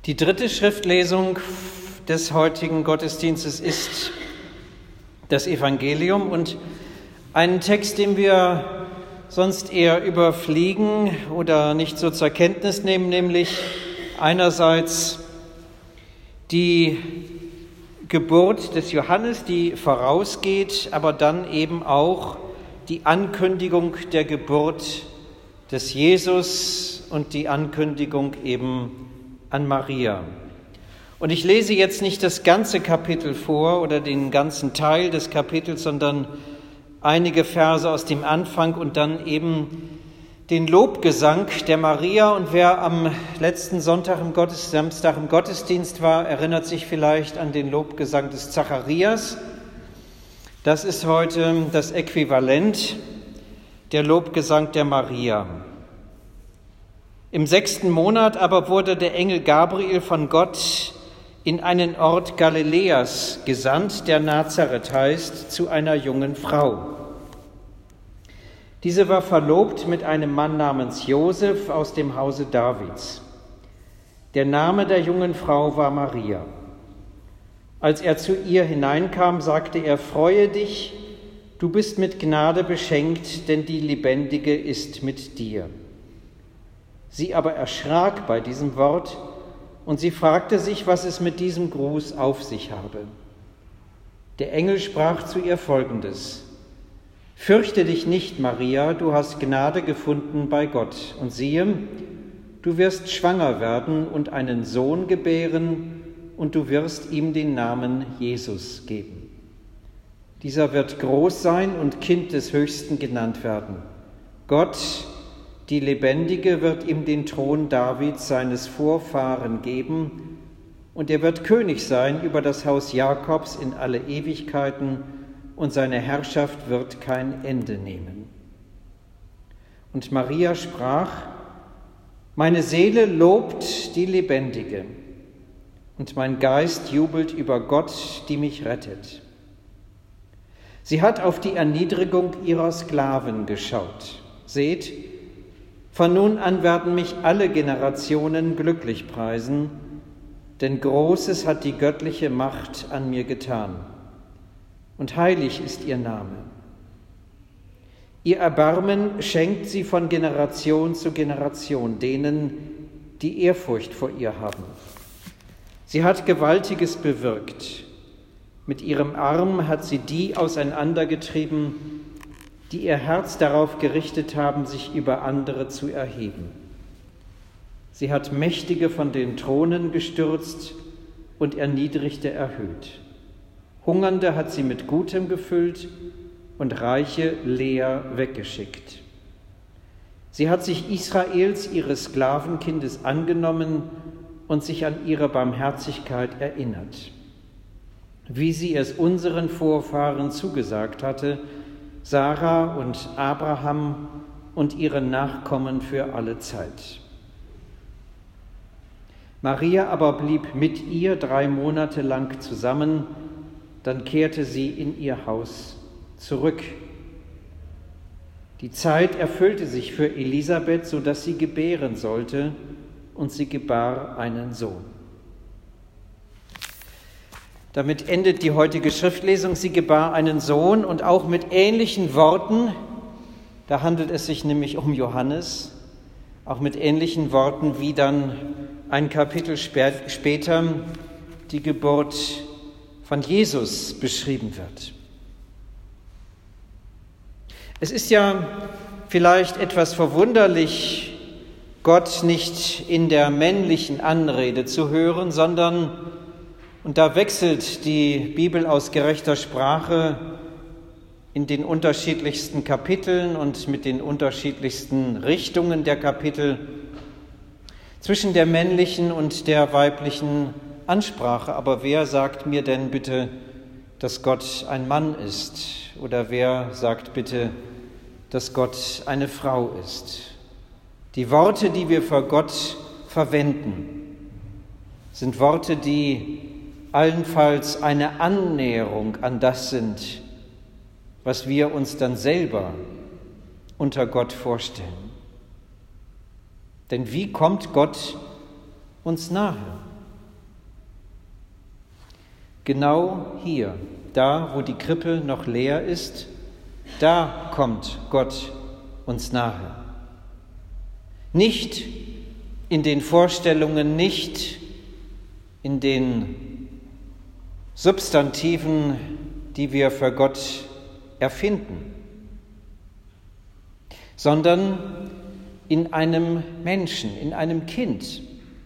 Die dritte Schriftlesung des heutigen Gottesdienstes ist das Evangelium und ein Text, den wir sonst eher überfliegen oder nicht so zur Kenntnis nehmen, nämlich einerseits die Geburt des Johannes, die vorausgeht, aber dann eben auch die Ankündigung der Geburt des Jesus und die Ankündigung eben an Maria. Und ich lese jetzt nicht das ganze Kapitel vor oder den ganzen Teil des Kapitels, sondern einige Verse aus dem Anfang und dann eben den Lobgesang der Maria. Und wer am letzten Samstag im Gottesdienst war, erinnert sich vielleicht an den Lobgesang des Zacharias. Das ist heute das Äquivalent der Lobgesang der Maria. Im 6. Monat aber wurde der Engel Gabriel von Gott in einen Ort Galiläas gesandt, der Nazareth heißt, zu einer jungen Frau. Diese war verlobt mit einem Mann namens Josef aus dem Hause Davids. Der Name der jungen Frau war Maria. Als er zu ihr hineinkam, sagte er: Freue dich, du bist mit Gnade beschenkt, denn die Lebendige ist mit dir. Sie aber erschrak bei diesem Wort und sie fragte sich, was es mit diesem Gruß auf sich habe. Der Engel sprach zu ihr Folgendes: Fürchte dich nicht, Maria, du hast Gnade gefunden bei Gott. Und siehe, du wirst schwanger werden und einen Sohn gebären, und du wirst ihm den Namen Jesus geben. Dieser wird groß sein und Kind des Höchsten genannt werden. Gott, die Lebendige, wird ihm den Thron Davids, seines Vorfahren, geben, und er wird König sein über das Haus Jakobs in alle Ewigkeiten, und seine Herrschaft wird kein Ende nehmen. Und Maria sprach: Meine Seele lobt die Lebendige, und mein Geist jubelt über Gott, die mich rettet. Sie hat auf die Erniedrigung ihrer Sklaven geschaut. Seht, von nun an werden mich alle Generationen glücklich preisen, denn Großes hat die göttliche Macht an mir getan. Und heilig ist ihr Name. Ihr Erbarmen schenkt sie von Generation zu Generation denen, die Ehrfurcht vor ihr haben. Sie hat Gewaltiges bewirkt. Mit ihrem Arm hat sie die auseinandergetrieben, die ihr Herz darauf gerichtet haben, sich über andere zu erheben. Sie hat Mächtige von den Thronen gestürzt und Erniedrigte erhöht. Hungernde hat sie mit Gutem gefüllt und Reiche leer weggeschickt. Sie hat sich Israels, ihres Sklavenkindes, angenommen und sich an ihre Barmherzigkeit erinnert, wie sie es unseren Vorfahren zugesagt hatte, Sarah und Abraham und ihren Nachkommen für alle Zeit. Maria aber blieb mit ihr 3 Monate lang zusammen, dann kehrte sie in ihr Haus zurück. Die Zeit erfüllte sich für Elisabeth, sodass sie gebären sollte, und sie gebar einen Sohn. Damit endet die heutige Schriftlesung. Sie gebar einen Sohn, und auch mit ähnlichen Worten, da handelt es sich nämlich um Johannes, auch mit ähnlichen Worten, wie dann ein Kapitel später die Geburt von Jesus beschrieben wird. Es ist ja vielleicht etwas verwunderlich, Gott nicht in der männlichen Anrede zu hören, sondern, und da wechselt die Bibel aus gerechter Sprache in den unterschiedlichsten Kapiteln und mit den unterschiedlichsten Richtungen der Kapitel zwischen der männlichen und der weiblichen Ansprache. Aber wer sagt mir denn bitte, dass Gott ein Mann ist? Oder wer sagt bitte, dass Gott eine Frau ist? Die Worte, die wir für Gott verwenden, sind Worte, die allenfalls eine Annäherung an das sind, was wir uns dann selber unter Gott vorstellen. Denn wie kommt Gott uns nahe? genau hier, da wo die Krippe noch leer ist, da kommt Gott uns nahe. Nicht in den Vorstellungen, nicht in den Substantiven, die wir für Gott erfinden, sondern in einem Menschen, in einem Kind.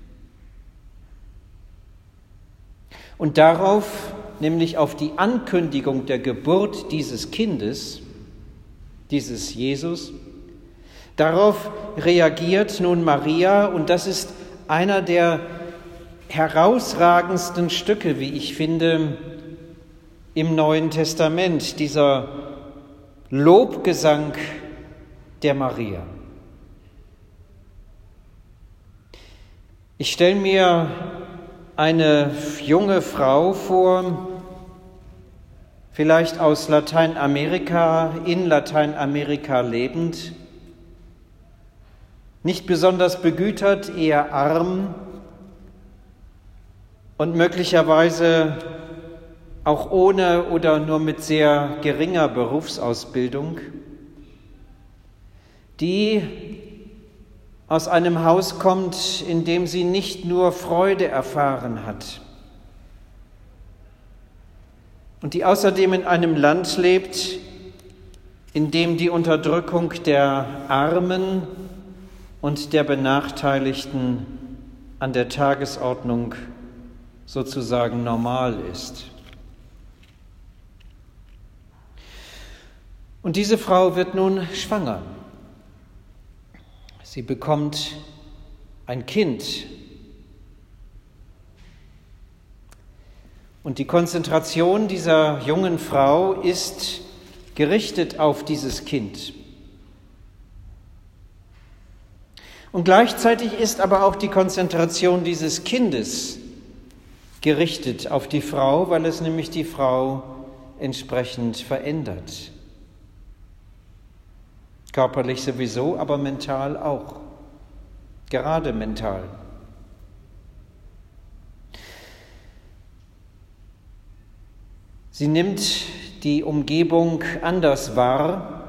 Und darauf, nämlich auf die Ankündigung der Geburt dieses Kindes, dieses Jesus, darauf reagiert nun Maria, und das ist einer der herausragendsten Stücke, wie ich finde, im Neuen Testament, dieser Lobgesang der Maria. Ich stelle mir eine junge Frau vor, vielleicht aus Lateinamerika, in Lateinamerika lebend, nicht besonders begütert, eher arm und möglicherweise auch ohne oder nur mit sehr geringer Berufsausbildung, die aus einem Haus kommt, in dem sie nicht nur Freude erfahren hat und die außerdem in einem Land lebt, in dem die Unterdrückung der Armen und der Benachteiligten an der Tagesordnung sozusagen normal ist. Und diese Frau wird nun schwanger. Sie bekommt ein Kind. Und die Konzentration dieser jungen Frau ist gerichtet auf dieses Kind. Und gleichzeitig ist aber auch die Konzentration dieses Kindes gerichtet auf die Frau, weil es nämlich die Frau entsprechend verändert. Körperlich sowieso, aber mental auch. Gerade mental. Sie nimmt die Umgebung anders wahr.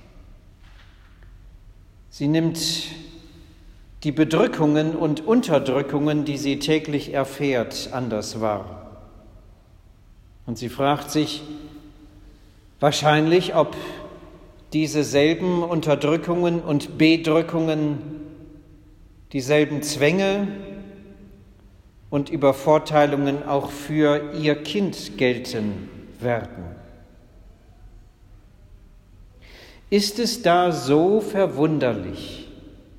Sie nimmt die Bedrückungen und Unterdrückungen, die sie täglich erfährt, anders wahr. Und sie fragt sich wahrscheinlich, ob diese selben Unterdrückungen und Bedrückungen, dieselben Zwänge und Übervorteilungen auch für ihr Kind gelten werden. Ist es da so verwunderlich,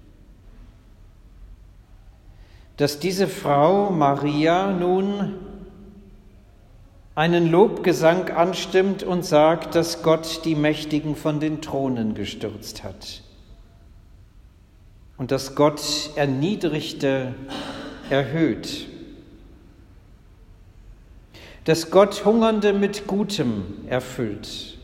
dass diese Frau Maria nun einen Lobgesang anstimmt und sagt, dass Gott die Mächtigen von den Thronen gestürzt hat und dass Gott Erniedrigte erhöht, dass Gott Hungernde mit Gutem erfüllt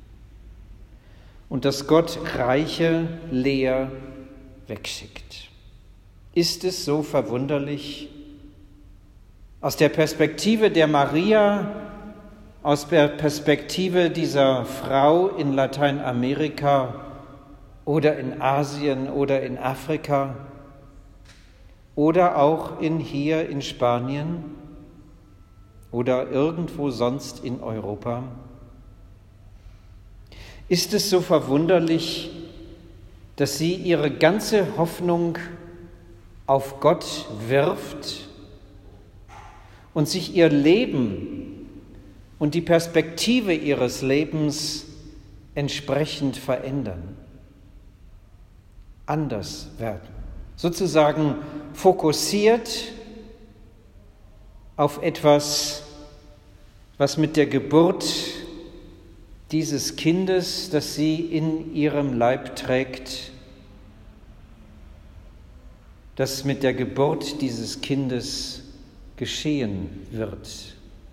und dass Gott Reiche leer wegschickt. Ist es so verwunderlich? Aus der Perspektive der Maria, aus der Perspektive dieser Frau in Lateinamerika oder in Asien oder in Afrika oder auch hier in Spanien oder irgendwo sonst in Europa? Ist es so verwunderlich, dass sie ihre ganze Hoffnung auf Gott wirft und sich ihr Leben und die Perspektive ihres Lebens entsprechend verändern, anders werden, sozusagen fokussiert auf etwas, was mit der Geburt dieses Kindes, das sie in ihrem Leib trägt, das mit der Geburt dieses Kindes geschehen wird.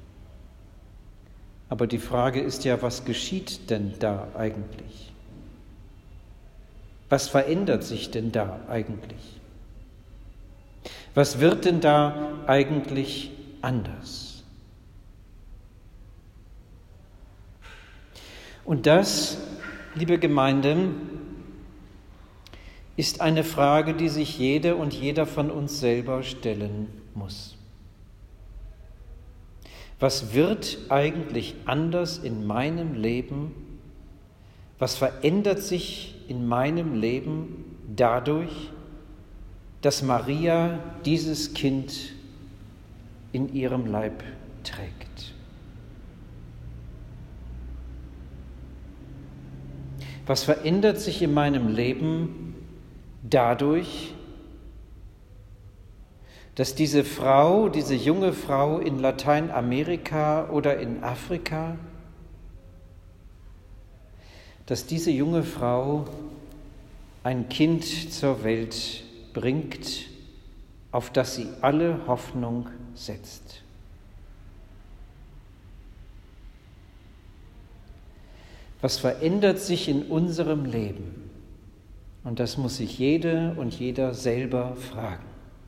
Aber die Frage ist ja, was geschieht denn da eigentlich? Was verändert sich denn da eigentlich? Was wird denn da eigentlich anders? Und das, liebe Gemeinde, ist eine Frage, die sich jede und jeder von uns selber stellen muss. Was wird eigentlich anders in meinem Leben? Was verändert sich in meinem Leben dadurch, dass Maria dieses Kind in ihrem Leib trägt? Was verändert sich in meinem Leben dadurch, dass diese Frau, diese junge Frau in Lateinamerika oder in Afrika, dass diese junge Frau ein Kind zur Welt bringt, auf das sie alle Hoffnung setzt? Was verändert sich in unserem Leben? Und das muss sich jede und jeder selber fragen.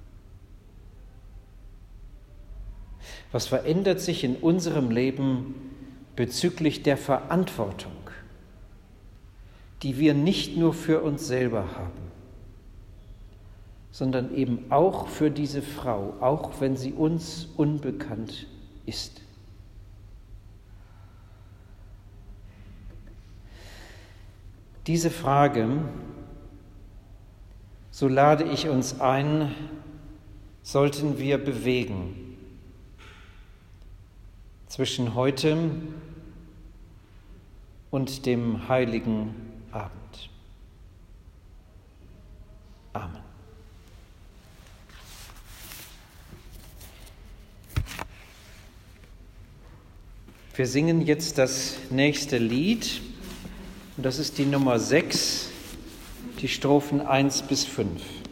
Was verändert sich in unserem Leben bezüglich der Verantwortung, die wir nicht nur für uns selber haben, sondern eben auch für diese Frau, auch wenn sie uns unbekannt ist? Diese Frage, so lade ich uns ein, sollten wir bewegen zwischen heute und dem heiligen Abend. Amen. Wir singen jetzt das nächste Lied, und das ist die Nummer 6, die Strophen 1 bis 5.